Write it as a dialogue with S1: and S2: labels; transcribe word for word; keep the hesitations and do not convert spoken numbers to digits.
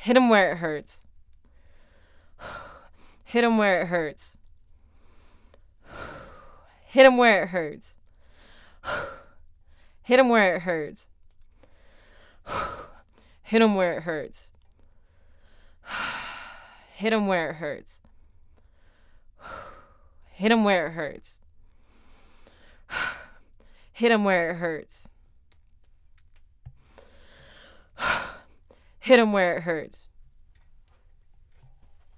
S1: Hit him where it hurts. Hit him where it hurts. Hit him where it hurts. Hit him where it hurts. Hit him where it hurts. Hit him where it hurts. Hit him where it hurts. Hit him where it hurts. Hit him where it hurts.